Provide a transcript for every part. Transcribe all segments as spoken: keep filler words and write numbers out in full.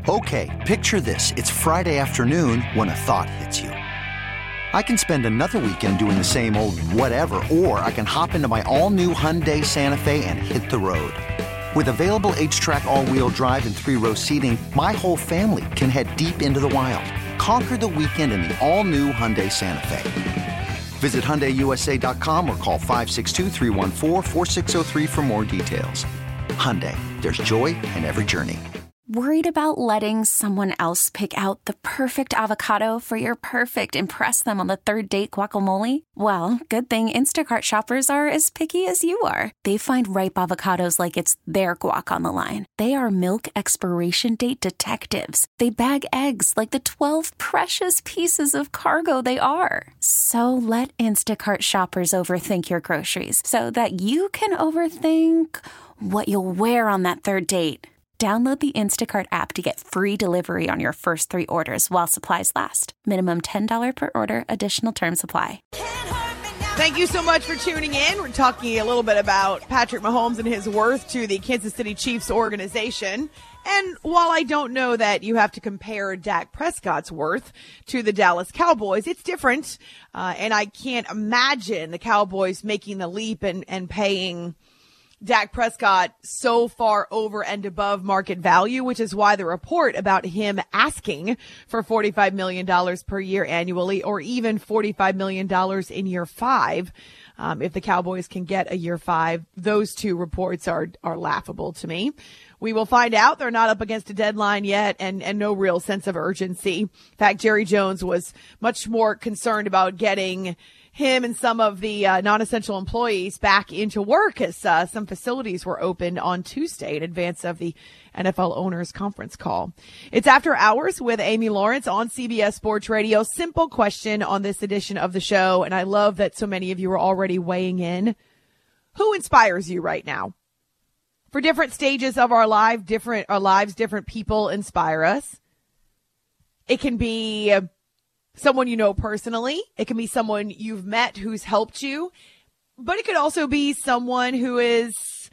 Okay, picture this. It's Friday afternoon when a thought hits you. I can spend another weekend doing the same old whatever, or I can hop into my all-new Hyundai Santa Fe and hit the road. With available H-Track all-wheel drive and three-row seating, my whole family can head deep into the wild. Conquer the weekend in the all-new Hyundai Santa Fe. Visit Hyundai U S A dot com or call five six two, three one four, four six zero three for more details. Hyundai, there's joy in every journey. Worried about letting someone else pick out the perfect avocado for your perfect impress them on the third date guacamole? Well, good thing Instacart shoppers are as picky as you are. They find ripe avocados like it's their guac on the line. They are milk expiration date detectives. They bag eggs like the twelve precious pieces of cargo they are. So let Instacart shoppers overthink your groceries so that you can overthink what you'll wear on that third date. Download the Instacart app to get free delivery on your first three orders while supplies last. Minimum ten dollars per order. Additional terms apply. Thank you so much for tuning in. We're talking a little bit about Patrick Mahomes and his worth to the Kansas City Chiefs organization. And while I don't know that you have to compare Dak Prescott's worth to the Dallas Cowboys, it's different. Uh, and I can't imagine the Cowboys making the leap and, and paying Dak Prescott so far over and above market value, which is why the report about him asking for forty-five million dollars per year annually, or even forty-five million dollars in year five, um, if the Cowboys can get a year five, those two reports are, are laughable to me. We will find out. They're not up against a deadline yet, and, and no real sense of urgency. In fact, Jerry Jones was much more concerned about getting him and some of the uh, non-essential employees back into work as uh, some facilities were opened on Tuesday in advance of the N F L owners conference call. It's After Hours with Amy Lawrence on C B S Sports Radio. Simple question on this edition of the show, and I love that so many of you are already weighing in. Who inspires you right now? For different stages of our life, different our lives, different people inspire us. It can be Uh, someone you know personally. It can be someone you've met who's helped you, but it could also be someone who is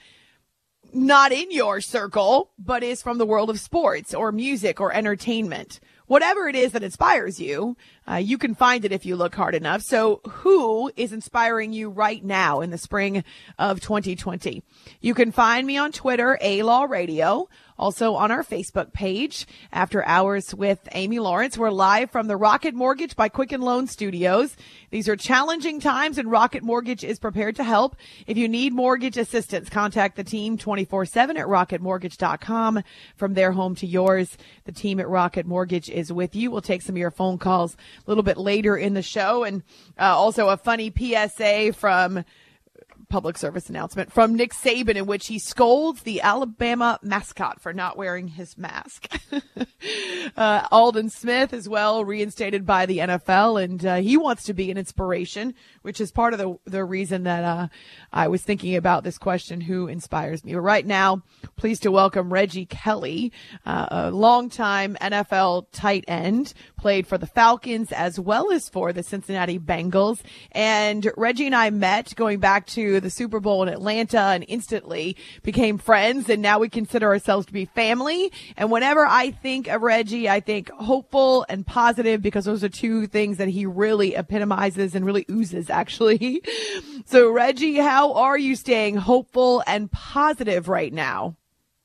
not in your circle, but is from the world of sports or music or entertainment. Whatever it is that inspires you, uh, you can find it if you look hard enough. So who is inspiring you right now in the spring of twenty twenty? You can find me on Twitter, A-Law Radio. Also on our Facebook page, After Hours with Amy Lawrence. We're live from the Rocket Mortgage by Quicken Loan Studios. These are challenging times, and Rocket Mortgage is prepared to help. If you need mortgage assistance, contact the team twenty-four seven at rocket mortgage dot com. From their home to yours, the team at Rocket Mortgage is with you. We'll take some of your phone calls a little bit later in the show. And uh, also a funny P S A from public service announcement from Nick Saban, in which he scolds the Alabama mascot for not wearing his mask. uh, Aldon Smith as well, reinstated by the N F L, and uh, he wants to be an inspiration, which is part of the the reason that uh, I was thinking about this question, who inspires me. But right now, pleased to welcome Reggie Kelly, uh, a longtime N F L tight end, played for the Falcons as well as for the Cincinnati Bengals. And Reggie and I met going back to the Super Bowl in Atlanta and instantly became friends. And now we consider ourselves to be family. And whenever I think of Reggie, I think hopeful and positive, because those are two things that he really epitomizes and really oozes, actually. So Reggie, how are you staying hopeful and positive right now?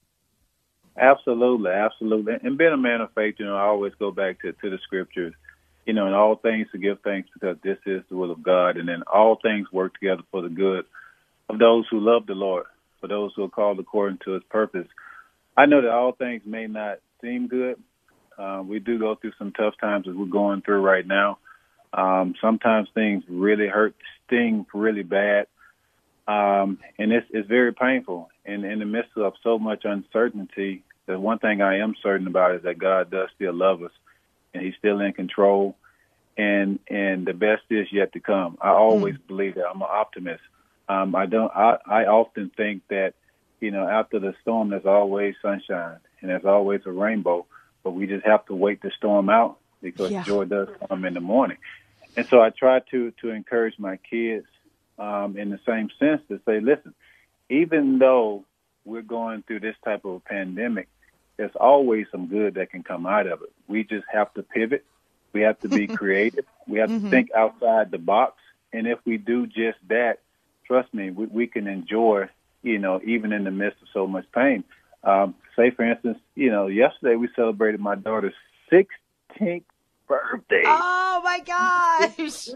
Absolutely, absolutely. And being a man of faith, you know, I always go back to, to the scriptures, you know, in all things to give thanks, because this is the will of God. And then all things work together for the good of those who love the Lord, for those who are called according to his purpose. I know that all things may not seem good. Uh, we do go through some tough times as we're going through right now. Um, sometimes things really hurt, sting really bad. Um, and it's, it's very painful. And in the midst of so much uncertainty, the one thing I am certain about is that God does still love us, and he's still in control. And, and the best is yet to come. I always mm. believe that. I'm an optimist. Um, I don't, I, I often think that, you know, after the storm, there's always sunshine and there's always a rainbow, but we just have to wait the storm out, because yeah. joy does come in the morning. And so I try to, to encourage my kids um, in the same sense to say, listen, even though we're going through this type of pandemic, there's always some good that can come out of it. We just have to pivot. We have to be creative. We have mm-hmm. to think outside the box. And if we do just that, trust me, we, we can enjoy, you know, even in the midst of so much pain. Um, say, for instance, you know, yesterday we celebrated my daughter's sixteenth birthday. Oh, my gosh.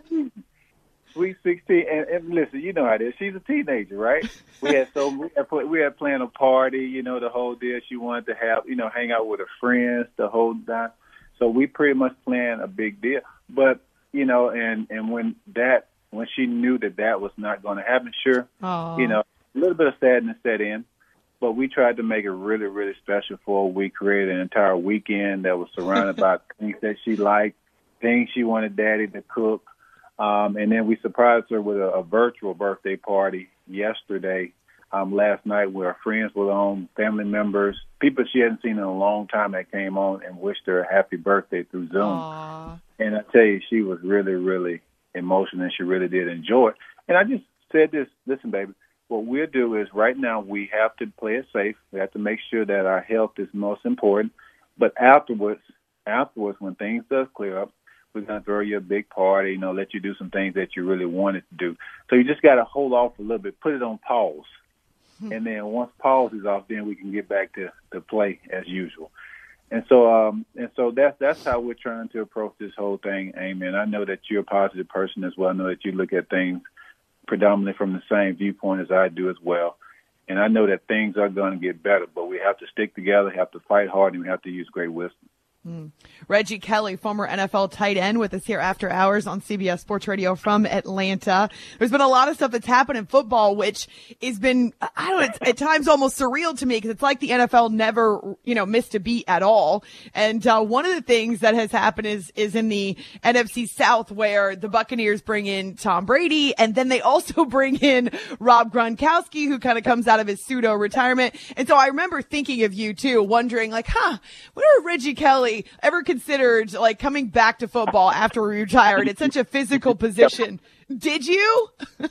Sweet sixteen. And, and listen, you know how it is. She's a teenager, right? We had so we had, we had planned a party, you know, the whole deal. She wanted to have, you know, hang out with her friends the whole time. So we pretty much planned a big deal. But, you know, and, and when that, when she knew that that was not going to happen, sure, Aww. you know, a little bit of sadness set in. But we tried to make it really, really special for her. We created an entire weekend that was surrounded by things that she liked, things she wanted Daddy to cook. Um, and then we surprised her with a, a virtual birthday party yesterday, um, last night, where her friends were on, family members, people she hadn't seen in a long time that came on and wished her a happy birthday through Zoom. Aww. And I tell you, she was really, really emotional, and she really did enjoy it. And I just said this, listen, baby, what we'll do is right now we have to play it safe. We have to make sure that our health is most important. But afterwards, afterwards, when things does clear up, we're going to throw you a big party, you know, let you do some things that you really wanted to do. So you just got to hold off a little bit, put it on pause. Hmm. And then once pause is off, then we can get back to, to play as usual. And so um, and so that's, that's how we're trying to approach this whole thing, Amy. And I know that you're a positive person as well. I know that you look at things predominantly from the same viewpoint as I do as well. And I know that things are going to get better, but we have to stick together, have to fight hard, and we have to use great wisdom. Mm. Reggie Kelly, former N F L tight end, with us here after hours on C B S Sports Radio from Atlanta. There's been a lot of stuff that's happened in football, which has been, I don't know, it's at times almost surreal to me, because it's like the N F L never, you know, missed a beat at all. And uh, one of the things that has happened is is in the N F C South, where the Buccaneers bring in Tom Brady, and then they also bring in Rob Gronkowski, who kind of comes out of his pseudo retirement. And so I remember thinking of you too, wondering like, huh, what are Reggie Kelly ever considered like coming back to football after he retired? It's such a physical position. Did you?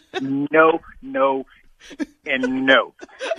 No, no, and no.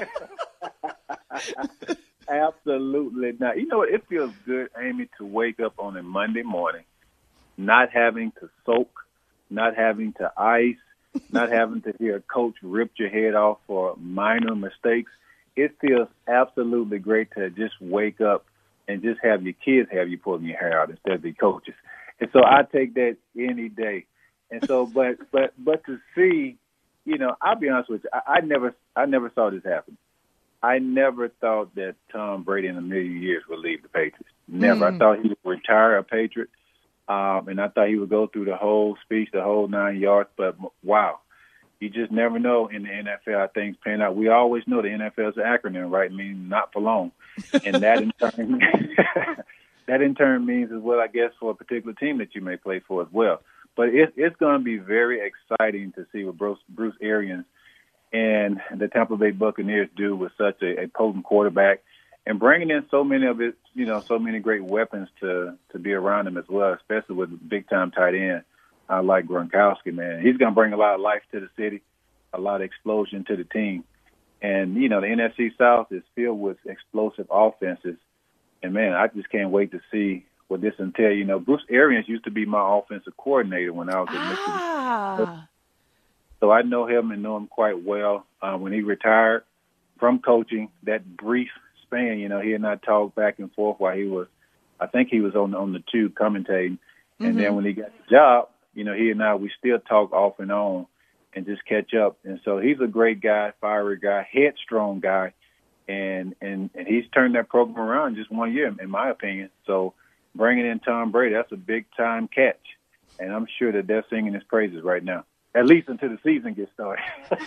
Absolutely not. You know what? It feels good, Amy, to wake up on a Monday morning, not having to soak, not having to ice, not having to hear a coach rip your head off for minor mistakes. It feels absolutely great to just wake up and just have your kids have you pulling your hair out instead of the coaches. And so I take that any day. And so, but, but, but to see, you know, I'll be honest with you, I, I never, I never saw this happen. I never thought that Tom Brady in a million years would leave the Patriots. Never. Mm. I thought he would retire a Patriot. Um, and I thought he would go through the whole speech, the whole nine yards. But wow, you just never know in the N F L how things pan out. We always know the N F L is an acronym, right? Meaning not for long. And that in turn, that in turn means as well, I guess, for a particular team that you may play for as well. But it, it's going to be very exciting to see what Bruce, Bruce Arians and the Tampa Bay Buccaneers do with such a, a potent quarterback, and bringing in so many of it, you know, so many great weapons to, to be around him as well, especially with a big-time tight end uh, like Gronkowski, man. He's going to bring a lot of life to the city, a lot of explosion to the team. And, you know, the N F C South is filled with explosive offenses. And, man, I just can't wait to see what this entails. You know, Bruce Arians used to be my offensive coordinator when I was at ah. Michigan. So I know him and know him quite well. Uh, when he retired from coaching, that brief span, you know, he and I talked back and forth while he was, I think he was on, on the tube commentating. And mm-hmm. then when he got the job, you know, he and I, we still talk off and on and just catch up. And so he's a great guy, fiery guy, headstrong guy. And, and, and he's turned that program around in just one year, in my opinion. So bringing in Tom Brady, that's a big-time catch. And I'm sure that they're singing his praises right now, at least until the season gets started.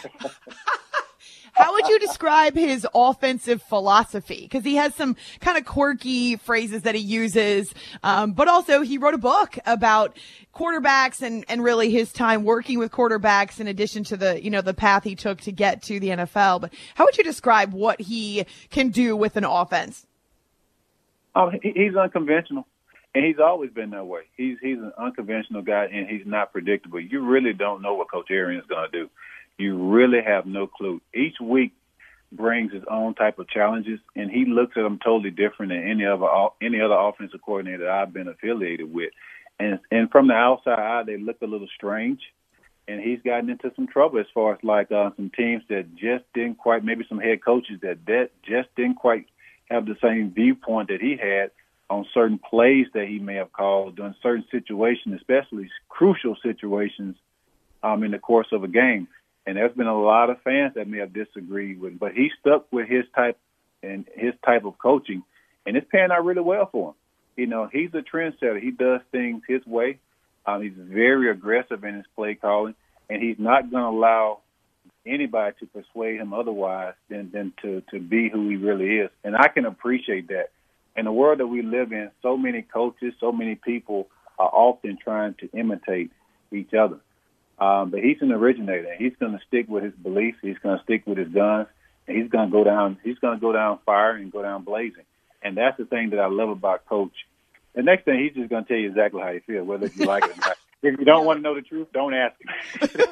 How would you describe his offensive philosophy? Because he has some kind of quirky phrases that he uses, um, but also he wrote a book about quarterbacks and, and really his time working with quarterbacks in addition to the, you know, the path he took to get to the N F L. But how would you describe what he can do with an offense? Oh, he's unconventional, and he's always been that way. He's he's an unconventional guy, and he's not predictable. You really don't know what Coach Arians is going to do. You really have no clue. Each week brings his own type of challenges, and he looks at them totally different than any other any other offensive coordinator that I've been affiliated with. And and from the outside eye, they look a little strange. And he's gotten into some trouble as far as like uh, some teams that just didn't quite, maybe some head coaches that, that just didn't quite have the same viewpoint that he had on certain plays that he may have called during certain situations, especially crucial situations um, in the course of a game. And there's been a lot of fans that may have disagreed with him, but he stuck with his type and his type of coaching, and it's paying out really well for him. You know, he's a trendsetter. He does things his way. Um, he's very aggressive in his play calling, and he's not going to allow anybody to persuade him otherwise than, than to, to be who he really is. And I can appreciate that. In the world that we live in, so many coaches, so many people are often trying to imitate each other. Um, but he's an originator. He's going to stick with his beliefs. He's going to stick with his guns, and he's going to go down. He's going to go down fire and go down blazing. And that's the thing that I love about Coach. The next thing, he's just going to tell you exactly how he feels, whether you like it or not. If you don't want to know the truth, don't ask him.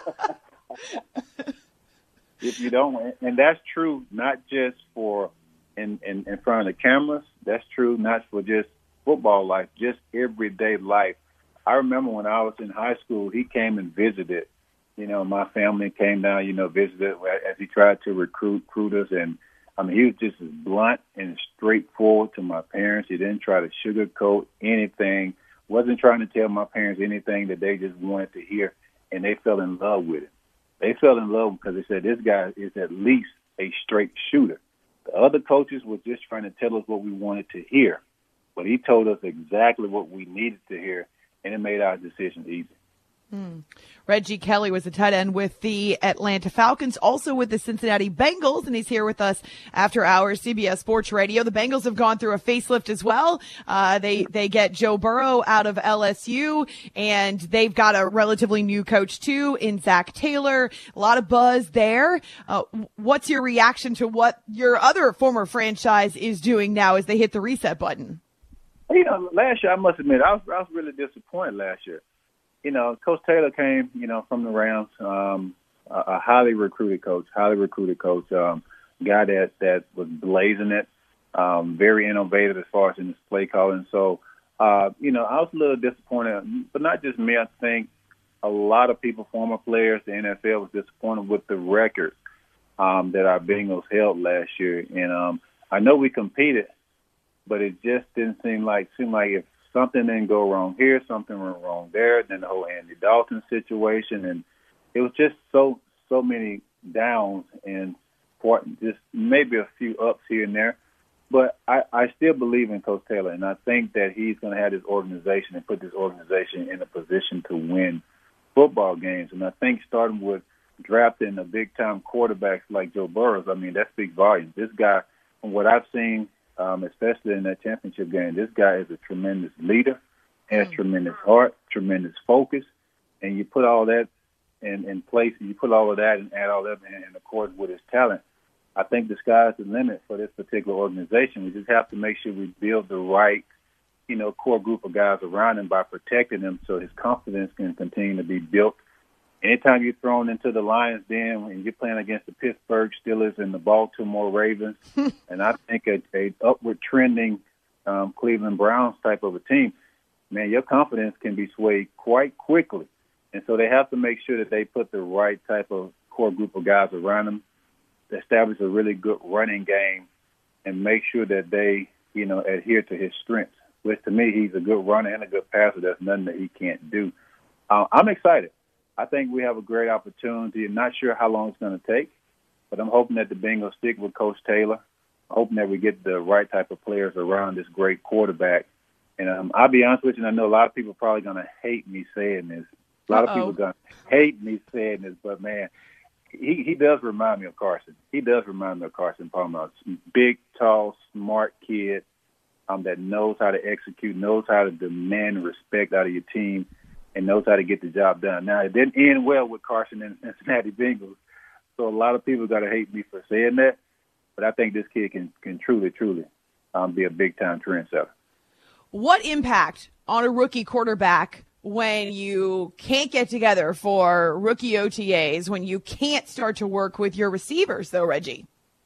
If you don't, and that's true not just for in, in, in front of the cameras. That's true not for just football life, just everyday life. I remember when I was in high school, he came and visited. You know, my family came down, you know, visited as he tried to recruit, recruit us. And, I mean, he was just as blunt and straightforward to my parents. He didn't try to sugarcoat anything, wasn't trying to tell my parents anything that they just wanted to hear, and they fell in love with it. They fell in love because they said, this guy is at least a straight shooter. The other coaches were just trying to tell us what we wanted to hear, but he told us exactly what we needed to hear, and it made our decisions easy. Hmm. Reggie Kelly was a tight end with the Atlanta Falcons, also with the Cincinnati Bengals, and he's here with us after hours, C B S Sports Radio. The Bengals have gone through a facelift as well. Uh, they, they get Joe Burrow out of L S U, and they've got a relatively new coach too in Zach Taylor. A lot of buzz there. Uh, what's your reaction to what your other former franchise is doing now as they hit the reset button? You know, last year, I must admit, I was, I was really disappointed last year. You know, Coach Taylor came, you know, from the Rams, um, a, a highly recruited coach, highly recruited coach, um, guy that, that was blazing it, um, very innovative as far as in his play calling. So, uh, you know, I was a little disappointed, but not just me. I think a lot of people, former players, the N F L was disappointed with the record um, that our Bengals held last year. And um, I know we competed, but it just didn't seem like, seem like if something didn't go wrong here, something went wrong there, then the whole Andy Dalton situation, and it was just so so many downs and just maybe a few ups here and there. But I, I still believe in Coach Taylor, and I think that he's going to have this organization and put this organization in a position to win football games. And I think starting with drafting a big-time quarterbacks like Joe Burrow, I mean, that speaks volumes. This guy, from what I've seen, Um, especially in that championship game, this guy is a tremendous leader, has mm-hmm. tremendous heart, tremendous focus, and you put all that in, in place, and you put all of that and add all that in, in accord with his talent. I think the sky's the limit for this particular organization. We just have to make sure we build the right, you know, core group of guys around him by protecting him so his confidence can continue to be built. Anytime you're thrown into the Lions' den and you're playing against the Pittsburgh Steelers and the Baltimore Ravens, and I think a, a upward trending um, Cleveland Browns type of a team, man, your confidence can be swayed quite quickly. And so they have to make sure that they put the right type of core group of guys around them, establish a really good running game, and make sure that they, you know, adhere to his strengths, which to me, he's a good runner and a good passer. There's nothing that he can't do. Uh, I'm excited. I think we have a great opportunity. I'm not sure how long it's going to take, but I'm hoping that the Bengals stick with Coach Taylor. I'm hoping that we get the right type of players around this great quarterback. And um, I'll be honest with you, and I know a lot of people are probably going to hate me saying this. A lot Uh-oh. of people are going to hate me saying this, but, man, he, he does remind me of Carson. He does remind me of Carson Palmer. Big, tall, smart kid um, that knows how to execute, knows how to demand respect out of your team, and knows how to get the job done. Now, it didn't end well with Carson and the Cincinnati Bengals, so a lot of people got to hate me for saying that, but I think this kid can, can truly, truly um, be a big-time trendsetter. What impact on a rookie quarterback when you can't get together for rookie O T As, when you can't start to work with your receivers, though, Reggie?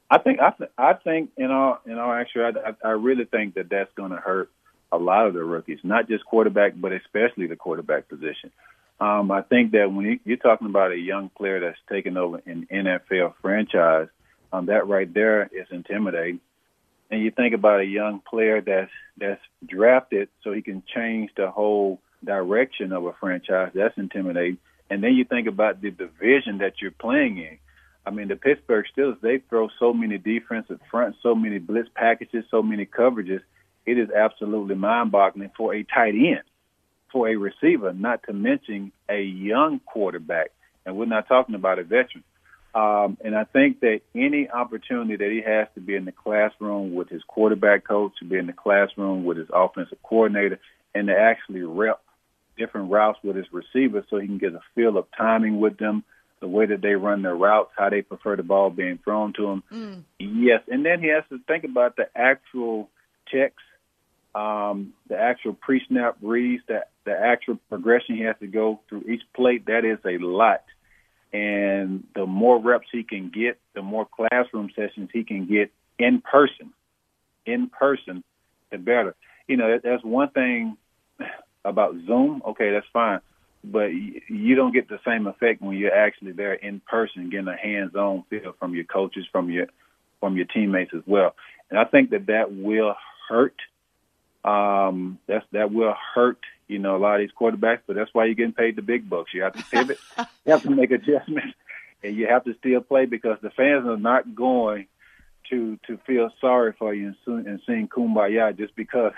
I think I, th- I think in all in all actuality, I, I really think that that's going to hurt a lot of the rookies, not just quarterback, but especially the quarterback position. Um, I think that when you, you're talking about a young player that's taking over an N F L franchise, um, that right there is intimidating. And you think about a young player that's that's drafted so he can change the whole direction of a franchise, that's intimidating. And then you think about the division that you're playing in. I mean, the Pittsburgh Steelers, they throw so many defensive fronts, so many blitz packages, so many coverages. It is absolutely mind-boggling for a tight end, for a receiver, not to mention a young quarterback. And we're not talking about a veteran. Um, and I think that any opportunity that he has to be in the classroom with his quarterback coach, to be in the classroom with his offensive coordinator, and to actually rep different routes with his receivers so he can get a feel of timing with them, the way that they run their routes, how they prefer the ball being thrown to them. Mm. Yes, and then he has to think about the actual checks, um, the actual pre-snap reads, the, the actual progression he has to go through each plate. That is a lot. And the more reps he can get, the more classroom sessions he can get in person, in person, the better. You know, that's one thing about Zoom. Okay, that's fine. But you don't get the same effect when you're actually there in person, getting a hands-on feel from your coaches, from your from your teammates as well. And I think that that will hurt. Um, that's that will hurt. You know, a lot of these quarterbacks, but that's why you're getting paid the big bucks. You have to pivot, you have to make adjustments, and you have to still play because the fans are not going to to feel sorry for you and, soon, and sing Kumbaya just because,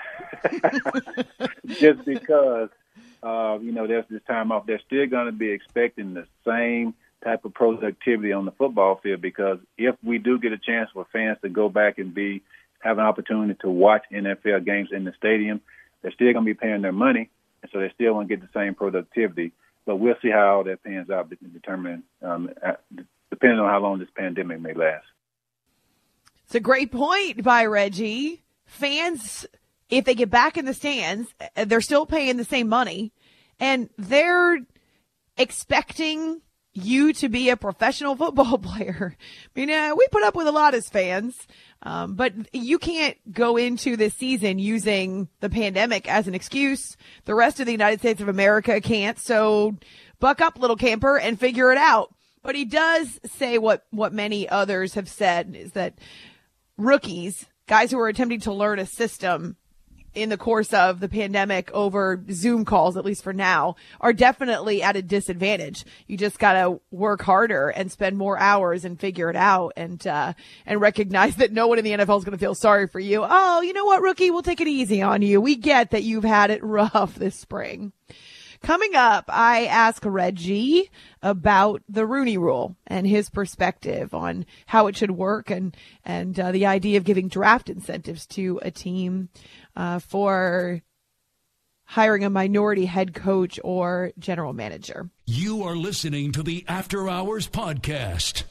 just because, uh, you know, there's this time off. They're still going to be expecting the same type of productivity on the football field because if we do get a chance for fans to go back and be have an opportunity to watch N F L games in the stadium, they're still going to be paying their money. And so they still won't get the same productivity. But we'll see how all that pans out, determining, um, depending on how long this pandemic may last. It's a great point by Reggie. Fans, if they get back in the stands, they're still paying the same money. And they're expecting you to be a professional football player. I mean, uh, we put up with a lot as fans. Um, but you can't go into this season using the pandemic as an excuse. The rest of the United States of America can't. So buck up, little camper, and figure it out. But he does say what, what many others have said is that rookies, guys who are attempting to learn a system in the course of the pandemic over Zoom calls, at least for now, are definitely at a disadvantage. You just got to work harder and spend more hours and figure it out and, uh, and recognize that no one in the N F L is going to feel sorry for you. Oh, you know what, rookie? We'll take it easy on you. We get that you've had it rough this spring. Coming up, I ask Reggie about the Rooney Rule and his perspective on how it should work and, and uh, the idea of giving draft incentives to a team uh, for hiring a minority head coach or general manager. You are listening to the After Hours Podcast.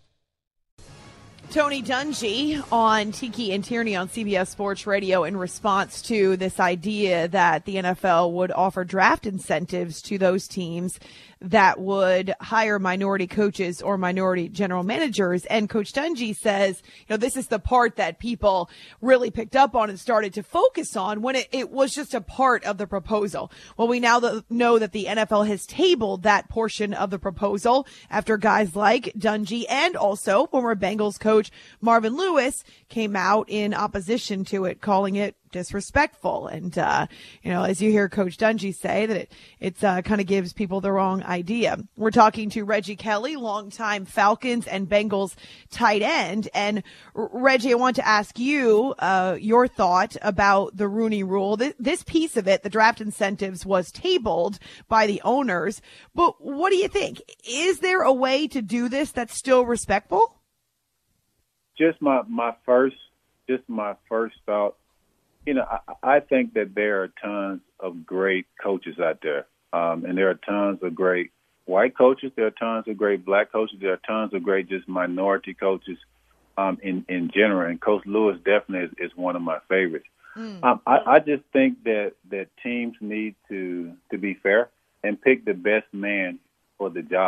Tony Dungy on Tiki and Tierney on C B S Sports Radio in response to this idea that the N F L would offer draft incentives to those teams that would hire minority coaches or minority general managers. And Coach Dungy says, you know, this is the part that people really picked up on and started to focus on when it, it was just a part of the proposal. Well, we now th- know that the N F L has tabled that portion of the proposal after guys like Dungy and also former Bengals coach Marvin Lewis came out in opposition to it, calling it disrespectful. And, uh, you know, as you hear Coach Dungy say that it, it's, uh, kind of gives people the wrong idea. We're talking to Reggie Kelly, longtime Falcons and Bengals tight end. And Reggie, I want to ask you, uh, your thought about the Rooney Rule. This, this piece of it, the draft incentives, was tabled by the owners. But what do you think? Is there a way to do this that's still respectful? Just my, my first, just my first thought. You know, I, I think that there are tons of great coaches out there, um, and there are tons of great white coaches. There are tons of great black coaches. There are tons of great just minority coaches um, in, in general, and Coach Lewis definitely is, is one of my favorites. Mm. Um, I, I just think that, that teams need to, to be fair and pick the best man for the job.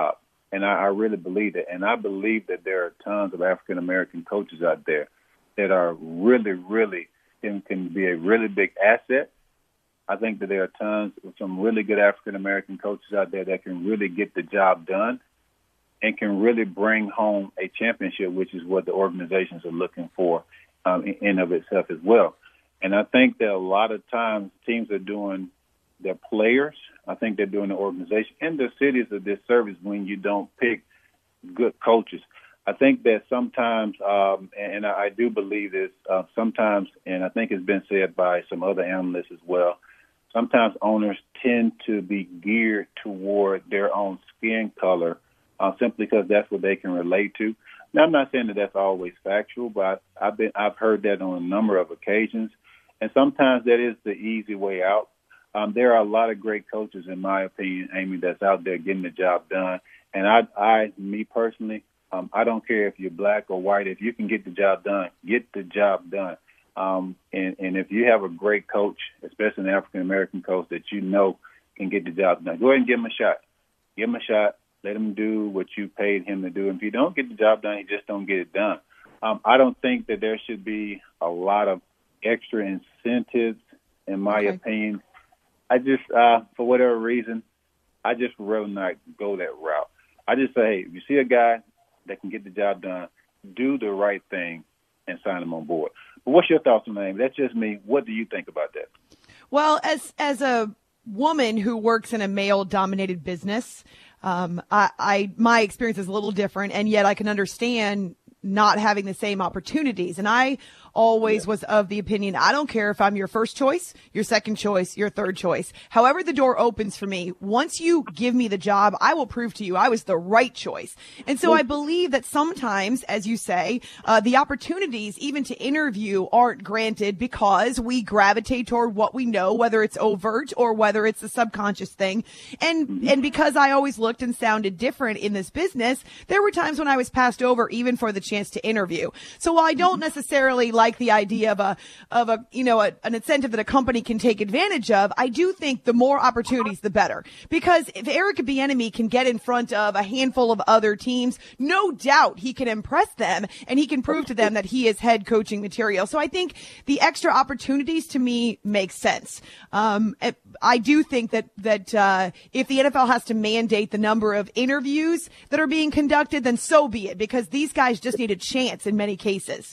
And I, I really believe it. And I believe that there are tons of African-American coaches out there that are really, really can, can be a really big asset. I think that there are tons of some really good African-American coaches out there that can really get the job done and can really bring home a championship, which is what the organizations are looking for um, in and of itself as well. And I think that a lot of times teams are doing their players, I think they're doing the organization and the cities a disservice when you don't pick good coaches. I think that sometimes, um, and I do believe this, uh, sometimes, and I think it's been said by some other analysts as well, sometimes owners tend to be geared toward their own skin color uh, simply because that's what they can relate to. Now, I'm not saying that that's always factual, but I've been I've heard that on a number of occasions, and sometimes that is the easy way out. Um, there are a lot of great coaches, in my opinion, Amy, that's out there getting the job done. And I, I me personally, um, I don't care if you're black or white. If you can get the job done, get the job done. Um, and, and if you have a great coach, especially an African-American coach that you know can get the job done, go ahead and give him a shot. Give him a shot. Let him do what you paid him to do. And if you don't get the job done, you just don't get it done. Um, I don't think that there should be a lot of extra incentives, in my okay. opinion. I just, uh, for whatever reason, I just would rather not go that route. I just say, hey, if you see a guy that can get the job done, do the right thing and sign him on board. But what's your thoughts on that? That's just me. What do you think about that? Well, as as a woman who works in a male-dominated business, um, I, I my experience is a little different, and yet I can understand not having the same opportunities. And I always yeah. was of the opinion, I don't care if I'm your first choice, your second choice, your third choice. However the door opens for me, once you give me the job, I will prove to you I was the right choice. And so I believe that sometimes, as you say, uh, the opportunities even to interview aren't granted because we gravitate toward what we know, whether it's overt or whether it's a subconscious thing. And, and because I always looked and sounded different in this business, there were times when I was passed over even for the chance to interview. So while I don't necessarily like the idea of a, of a, you know, a, an incentive that a company can take advantage of, I do think the more opportunities, the better. Because if Eric Bieniemy can get in front of a handful of other teams, no doubt he can impress them and he can prove to them that he is head coaching material. So I think the extra opportunities to me make sense. Um, I do think that, that, uh, if the N F L has to mandate the number of interviews that are being conducted, then so be it, because these guys just need a chance in many cases.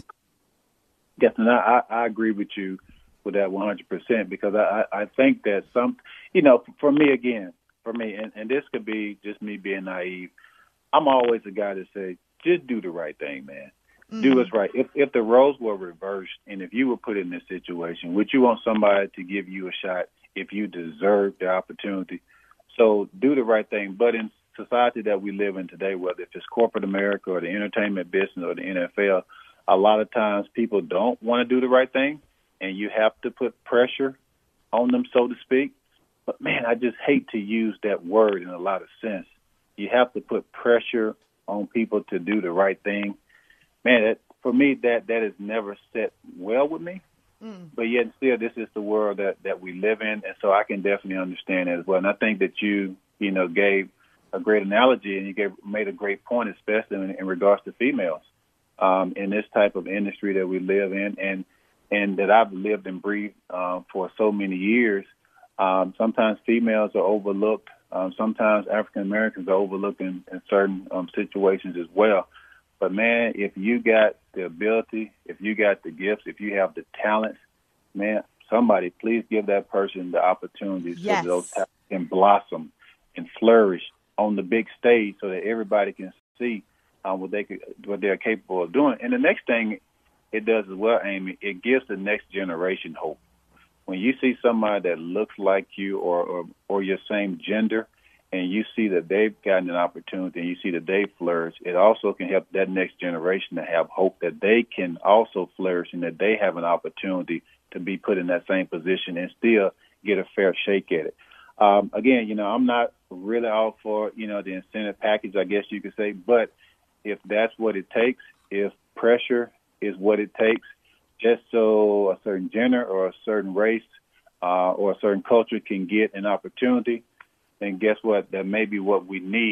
Yes, and I, I agree with you with that one hundred percent because I, I think that some, you know, for me, again, for me, and, and this could be just me being naive, I'm always a guy that says, just do the right thing, man. Mm-hmm. Do what's right. If if the roles were reversed and if you were put in this situation, would you want somebody to give you a shot if you deserve the opportunity? So do the right thing. But in society that we live in today, whether if it's corporate America or the entertainment business or the N F L, a lot of times people don't want to do the right thing, and you have to put pressure on them, so to speak. But, man, I just hate to use that word in a lot of sense. You have to put pressure on people to do the right thing. Man, that, for me, that, that has never set well with me. Mm. But yet still, this is the world that, that we live in, and so I can definitely understand that as well. And I think that you, you know, gave a great analogy and you gave, made a great point, especially in, in regards to females. Um, in this type of industry that we live in and and that I've lived and breathed uh, for so many years, um, sometimes females are overlooked. Um, sometimes African Americans are overlooked in, in certain um, situations as well. But, man, if you got the ability, if you got the gifts, if you have the talents, man, somebody please give that person the opportunity yes. so those talents can blossom and flourish on the big stage so that everybody can see Uh, what they could, what they're capable of doing. And the next thing it does as well, Amy, it gives the next generation hope. When you see somebody that looks like you or, or, or your same gender, and you see that they've gotten an opportunity and you see that they flourish, it also can help that next generation to have hope that they can also flourish and that they have an opportunity to be put in that same position and still get a fair shake at it. Um, again, you know, I'm not really all for, you know, the incentive package, I guess you could say, but if that's what it takes, if pressure is what it takes, just so a certain gender or a certain race uh, or a certain culture can get an opportunity, then guess what? That may be what we need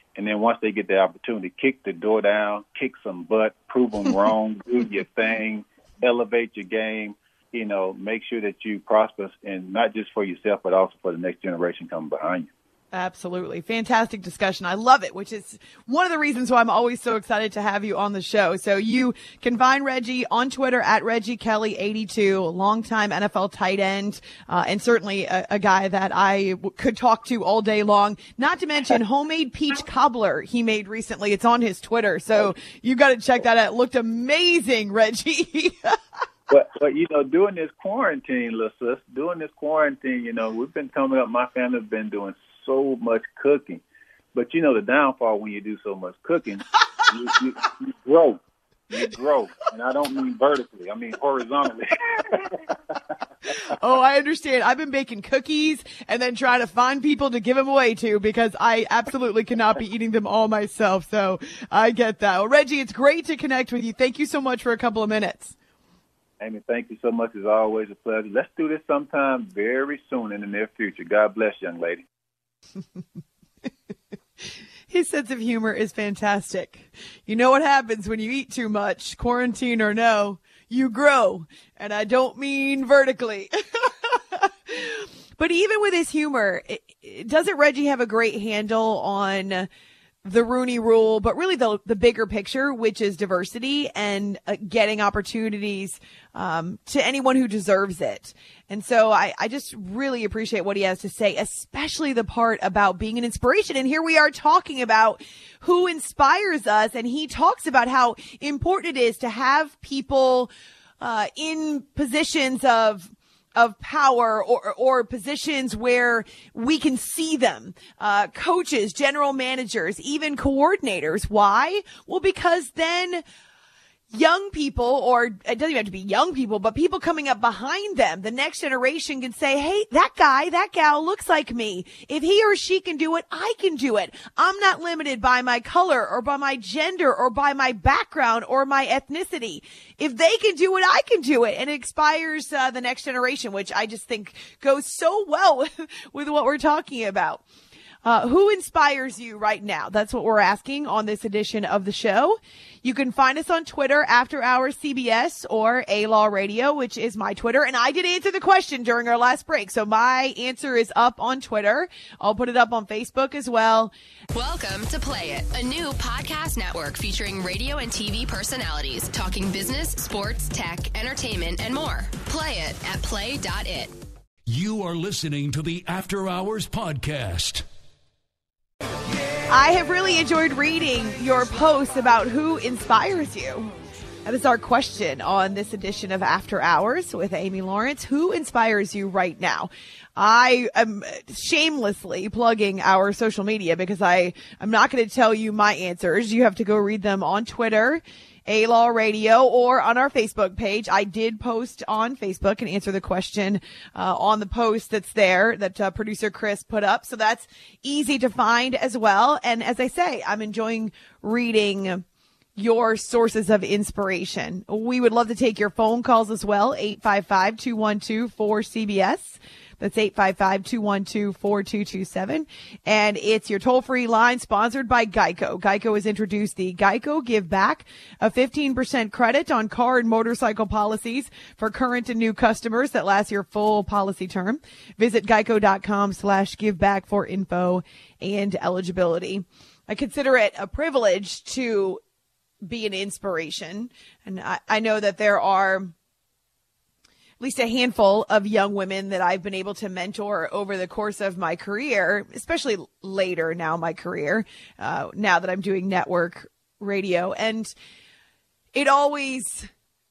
And then once they get the opportunity, kick the door down, kick some butt, prove them wrong, do your thing, elevate your game, you know, make sure that you prosper, and not just for yourself, but also for the next generation coming behind you. Absolutely. Fantastic discussion. I love it, which is one of the reasons why I'm always so excited to have you on the show. So you can find Reggie on Twitter at Reggie Kelly eighty-two, a longtime N F L tight end, uh, and certainly a, a guy that I w- could talk to all day long. Not to mention homemade peach cobbler he made recently. It's on his Twitter. So you got to check that out. It looked amazing, Reggie. But, but, you know, during this quarantine, Lissa, during this quarantine, you know, we've been coming up, my family's been doing so much cooking. But, you know, the downfall when you do so much cooking, you, you, you grow. You grow. And I don't mean vertically. I mean horizontally. Oh, I understand. I've been baking cookies and then trying to find people to give them away to because I absolutely cannot be eating them all myself. So I get that. Well, Reggie, it's great to connect with you. Thank you so much for a couple of minutes. Amy, thank you so much. It's always a pleasure. Let's do this sometime very soon in the near future. God bless, young lady. His sense of humor is fantastic. You know what happens when you eat too much, quarantine or no, you grow. And I don't mean vertically. But even with his humor, it, it, doesn't Reggie have a great handle on the Rooney Rule, but really the the bigger picture, which is diversity and uh, getting opportunities um, to anyone who deserves it. And so I, I just really appreciate what he has to say, especially the part about being an inspiration. And here we are talking about who inspires us. And he talks about how important it is to have people uh, in positions of of power or, or positions where we can see them, uh, coaches, general managers, even coordinators. Why? Well, because then young people, or it doesn't even have to be young people, but people coming up behind them, the next generation can say, hey, that guy, that gal looks like me. If he or she can do it, I can do it. I'm not limited by my color or by my gender or by my background or my ethnicity. If they can do it, I can do it. And it inspires uh, the next generation, which I just think goes so well with, with what we're talking about. Uh, who inspires you right now? That's what we're asking on this edition of the show. You can find us on Twitter, After Hours C B S, or A-Law Radio, which is my Twitter. And I did answer the question during our last break, so my answer is up on Twitter. I'll put it up on Facebook as well. Welcome to Play It, a new podcast network featuring radio and T V personalities talking business, sports, tech, entertainment, and more. Play it at play dot it. You are listening to the After Hours Podcast. I have really enjoyed reading your posts about who inspires you. That is our question on this edition of After Hours with Amy Lawrence. Who inspires you right now? I am shamelessly plugging our social media because I, I'm not going to tell you my answers. You have to go read them on Twitter, A-Law Radio, or on our Facebook page. I did post on Facebook and answer the question uh, on the post that's there that uh, producer Chris put up. So that's easy to find as well. And as I say, I'm enjoying reading your sources of inspiration. We would love to take your phone calls as well, eight five five, two one two, four C B S. That's eight five five, two one two, four two two seven. And it's your toll-free line sponsored by Geico. Geico has introduced the Geico Give Back, a fifteen percent credit on car and motorcycle policies for current and new customers that last your full policy term. Visit geico.com slash give back for info and eligibility. I consider it a privilege to be an inspiration. And I, I know that there are at least a handful of young women that I've been able to mentor over the course of my career, especially later now in my career, uh, now that I'm doing network radio. And it always,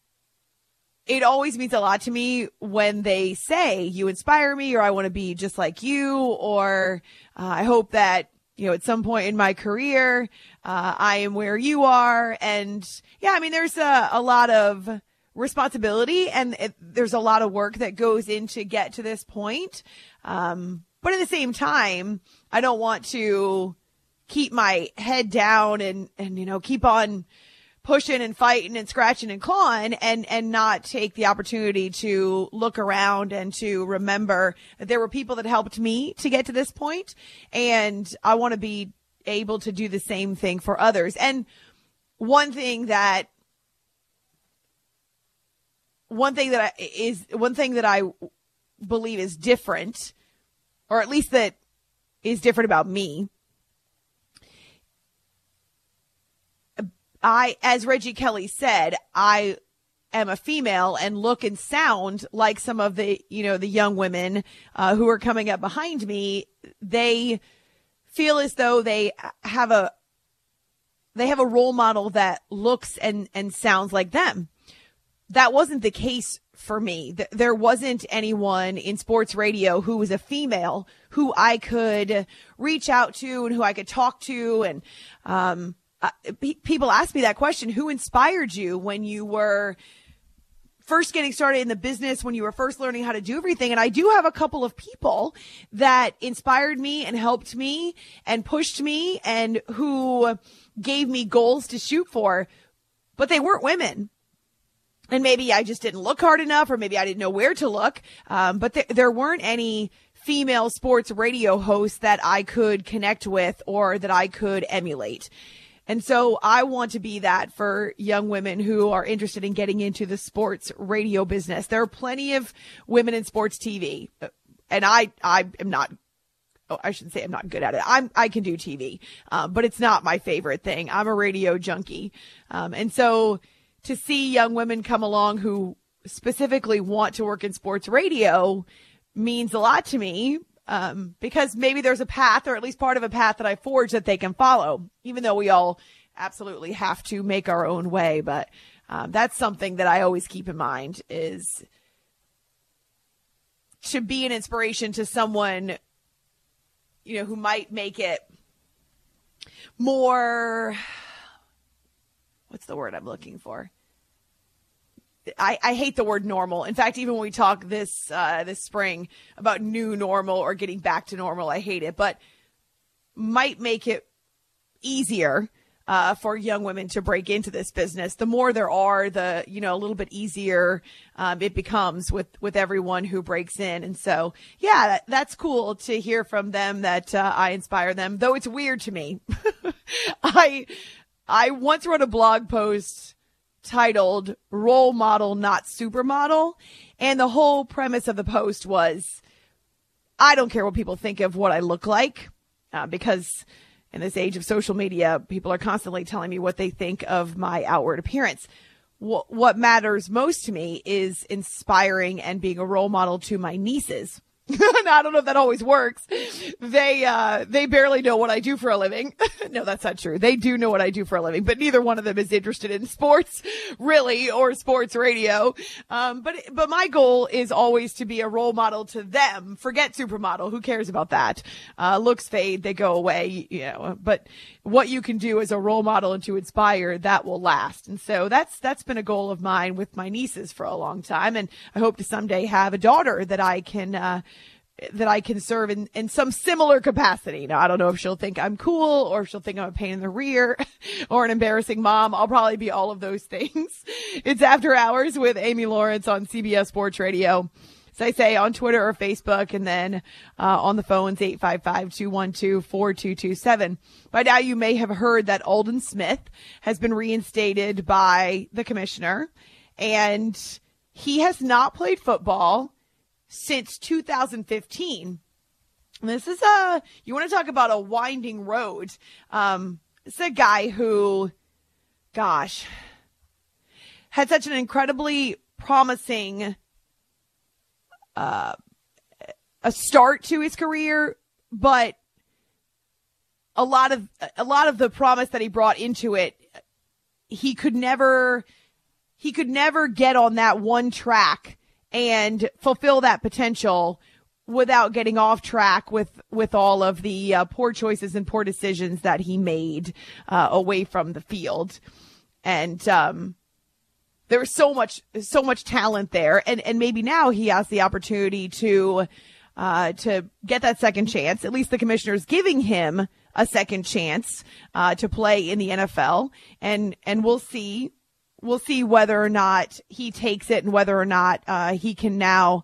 it always means a lot to me when they say, you inspire me, or I want to be just like you, or uh, I hope that, you know, at some point in my career, uh, I am where you are. And yeah, I mean, there's a, a lot of responsibility and it, there's a lot of work that goes in to get to this point. Um, but at the same time, I don't want to keep my head down and, and, you know, keep on pushing and fighting and scratching and clawing and, and not take the opportunity to look around and to remember that there were people that helped me to get to this point. And I want to be able to do the same thing for others. And one thing that one thing that I, is one thing that I believe is different, or at least that is different about me. I, as Reggie Kelly said, I am a female and look and sound like some of the, you know, the young women uh, who are coming up behind me. They feel as though they have a, they have a role model that looks and, and sounds like them. That wasn't the case for me. There wasn't anyone in sports radio who was a female who I could reach out to and who I could talk to. And um, uh, people ask me that question: who inspired you when you were first getting started in the business, when you were first learning how to do everything? And I do have a couple of people that inspired me and helped me and pushed me and who gave me goals to shoot for, but they weren't women. And maybe I just didn't look hard enough, or maybe I didn't know where to look. Um, but th- there weren't any female sports radio hosts that I could connect with or that I could emulate. And so I want to be that for young women who are interested in getting into the sports radio business. There are plenty of women in sports T V, and I, I am not, oh, I shouldn't say I'm not good at it. I'm, I can do T V, uh, but it's not my favorite thing. I'm a radio junkie. Um, and so to see young women come along who specifically want to work in sports radio means a lot to me, um, because maybe there's a path, or at least part of a path that I forged, that they can follow, even though we all absolutely have to make our own way. But um, that's something that I always keep in mind, is to be an inspiration to someone, you know, who might make it more, what's the word I'm looking for? I, I hate the word normal. In fact, even when we talk this uh, this spring about new normal or getting back to normal, I hate it, but might make it easier uh, for young women to break into this business. The more there are, the, you know, a little bit easier um, it becomes with, with everyone who breaks in. And so, yeah, that, that's cool to hear from them that uh, I inspire them, though it's weird to me. I I once wrote a blog post titled "Role Model, Not Supermodel," and the whole premise of the post was, I don't care what people think of what I look like, uh, because in this age of social media, people are constantly telling me what they think of my outward appearance. W- what matters most to me is inspiring and being a role model to my nieces. I don't know if that always works. They, uh, they barely know what I do for a living. No, that's not true. They do know what I do for a living, but neither one of them is interested in sports, really, or sports radio. Um, but, but my goal is always to be a role model to them. Forget supermodel. Who cares about that? Uh, looks fade. They go away, you know, but what you can do as a role model and to inspire, that will last. And so that's, that's been a goal of mine with my nieces for a long time. And I hope to someday have a daughter that I can, uh, that I can serve in, in some similar capacity. Now, I don't know if she'll think I'm cool, or if she'll think I'm a pain in the rear, or an embarrassing mom. I'll probably be all of those things. It's After Hours with Amy Lawrence on C B S Sports Radio. As I say, on Twitter or Facebook, and then uh, on the phones, eight five five, two one two, four two two seven. By now, you may have heard that Aldon Smith has been reinstated by the commissioner, and he has not played football since two thousand fifteen. This is a, you want to talk about a winding road. Um, it's a guy who, gosh, had such an incredibly promising uh, a start to his career, but a lot of, a lot of the promise that he brought into it, he could never, he could never get on that one track and fulfill that potential without getting off track with, with all of the uh, poor choices and poor decisions that he made uh, away from the field. And um, there was so much, so much talent there. And, and maybe now he has the opportunity to, uh, to get that second chance. At least the commissioner's giving him a second chance uh, to play in the N F L. And, and we'll see. We'll see whether or not he takes it, and whether or not uh, he can now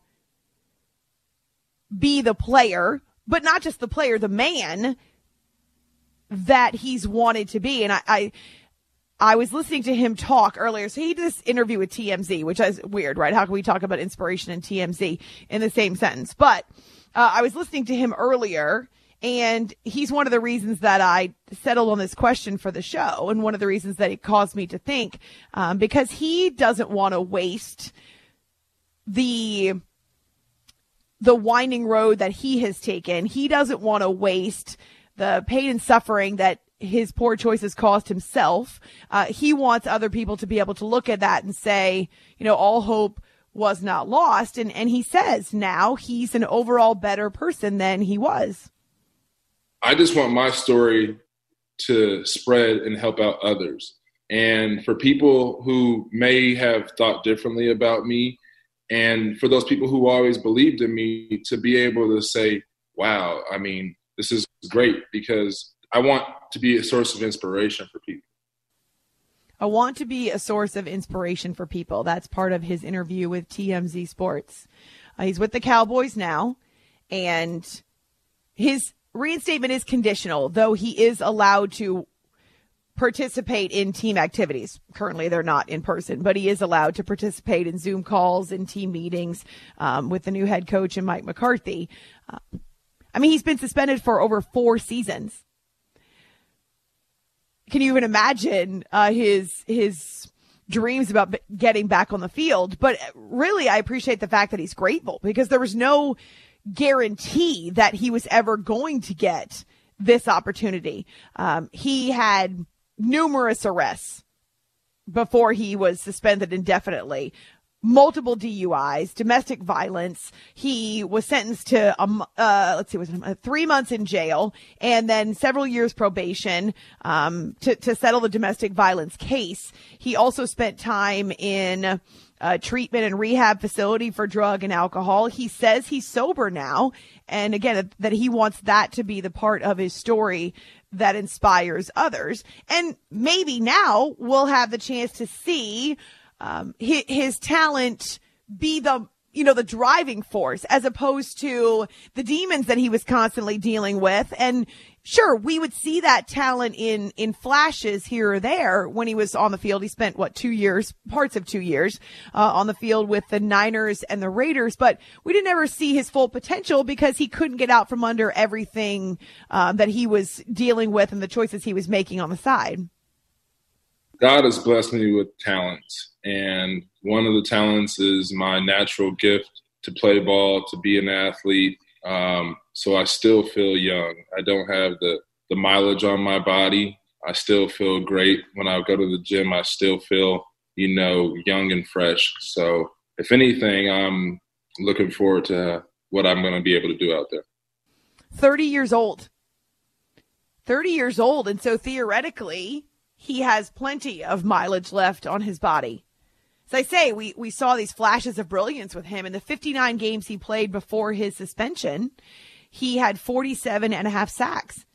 be the player, but not just the player, the man that he's wanted to be. And I, I, I was listening to him talk earlier. So he did this interview with T M Z, which is weird, right? How can we talk about inspiration and T M Z in the same sentence? But uh, I was listening to him earlier, and he's one of the reasons that I settled on this question for the show, and one of the reasons that it caused me to think, um, because he doesn't want to waste the the winding road that he has taken. He doesn't want to waste the pain and suffering that his poor choices caused himself. Uh, he wants other people to be able to look at that and say, you know, all hope was not lost. And, and he says now he's an overall better person than he was. I just want my story to spread and help out others. And for people who may have thought differently about me, and for those people who always believed in me, to be able to say, wow, I mean, this is great, because I want to be a source of inspiration for people. I want to be a source of inspiration for people. That's part of his interview with T M Z Sports. Uh, he's with the Cowboys now, and his reinstatement is conditional, though he is allowed to participate in team activities. Currently, they're not in person, but he is allowed to participate in Zoom calls and team meetings um, with the new head coach and Mike McCarthy. Uh, I mean, he's been suspended for over four seasons. Can you even imagine uh, his his dreams about b- getting back on the field? But really, I appreciate the fact that he's grateful, because there was no guarantee that he was ever going to get this opportunity. Um, he had numerous arrests before he was suspended indefinitely. Multiple D U Is, domestic violence. He was sentenced to, um, uh, let's see, was it three months in jail and then several years probation, um, to, to settle the domestic violence case. He also spent time in a treatment and rehab facility for drug and alcohol. He says he's sober now. And again, that he wants that to be the part of his story that inspires others. And maybe now we'll have the chance to see Um, his, his talent be the, you know, the driving force, as opposed to the demons that he was constantly dealing with. And sure, we would see that talent in, in flashes here or there when he was on the field. He spent, what, two years, parts of two years, uh, on the field with the Niners and the Raiders, but we didn't ever see his full potential because he couldn't get out from under everything, um, that he was dealing with and the choices he was making on the side. God has blessed me with talents, and one of the talents is my natural gift to play ball, to be an athlete. Um, so I still feel young. I don't have the, the mileage on my body. I still feel great. When I go to the gym, I still feel, you know, young and fresh. So if anything, I'm looking forward to what I'm going to be able to do out there. thirty years old. thirty years old. And so theoretically, he has plenty of mileage left on his body. As I say, we, we saw these flashes of brilliance with him in the fifty-nine games he played before his suspension. He had forty-seven and a half sacks.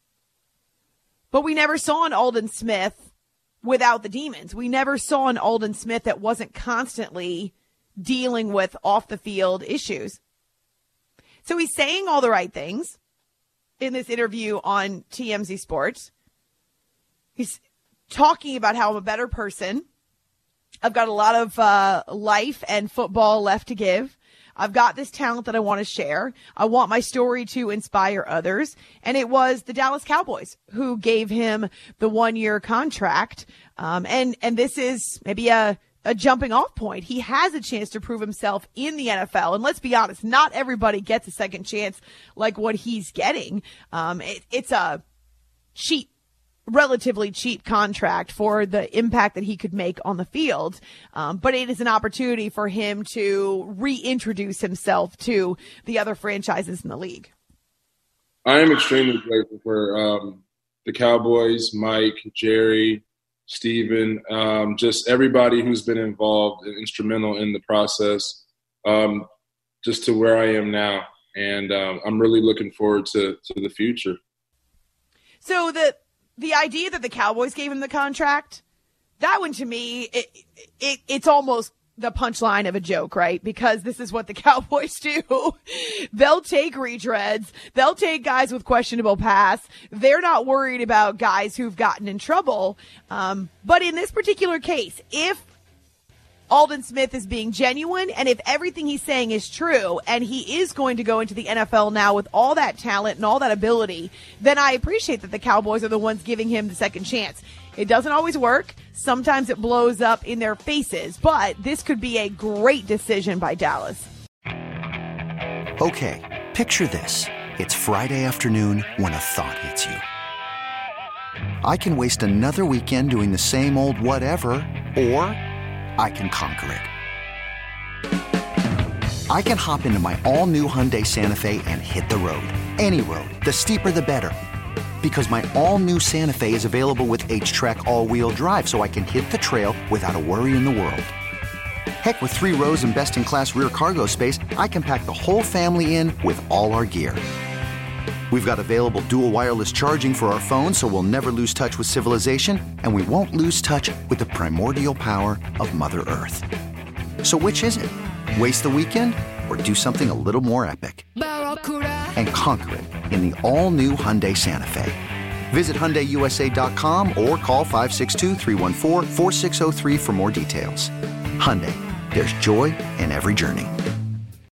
But we never saw an Aldon Smith without the demons. We never saw an Aldon Smith that wasn't constantly dealing with off the field issues. So he's saying all the right things in this interview on T M Z Sports. He's talking about how I'm a better person. I've got a lot of uh, life and football left to give. I've got this talent that I want to share. I want my story to inspire others. And it was the Dallas Cowboys who gave him the one-year contract. Um, and, and this is maybe a, a jumping off point. He has a chance to prove himself in the N F L. And let's be honest, not everybody gets a second chance like what he's getting. Um, it, it's a cheap relatively cheap contract for the impact that he could make on the field. Um, but it is an opportunity for him to reintroduce himself to the other franchises in the league. I am extremely grateful for um, the Cowboys, Mike, Jerry, Steven, um, just everybody who's been involved and instrumental in the process, um, just to where I am now. And um, I'm really looking forward to, to the future. So the The idea that the Cowboys gave him the contract, that one to me, it, it it's almost the punchline of a joke, right? Because this is what the Cowboys do. They'll take retreads. They'll take guys with questionable past. They're not worried about guys who've gotten in trouble. Um, but in this particular case, if Aldon Smith is being genuine, and if everything he's saying is true, and he is going to go into the N F L now with all that talent and all that ability, then I appreciate that the Cowboys are the ones giving him the second chance. It doesn't always work. Sometimes it blows up in their faces, but this could be a great decision by Dallas. Okay, picture this. It's Friday afternoon when a thought hits you. I can waste another weekend doing the same old whatever, or I can conquer it. I can hop into my all-new Hyundai Santa Fe and hit the road. Any road. The steeper, the better. Because my all-new Santa Fe is available with H-Track all-wheel drive, so I can hit the trail without a worry in the world. Heck, with three rows and best-in-class rear cargo space, I can pack the whole family in with all our gear. We've got available dual wireless charging for our phones, so we'll never lose touch with civilization, and we won't lose touch with the primordial power of Mother Earth. So which is it? Waste the weekend or do something a little more epic? And conquer it in the all-new Hyundai Santa Fe. Visit Hyundai U S A dot com or call five six two, three one four, four six zero three for more details. Hyundai, there's joy in every journey.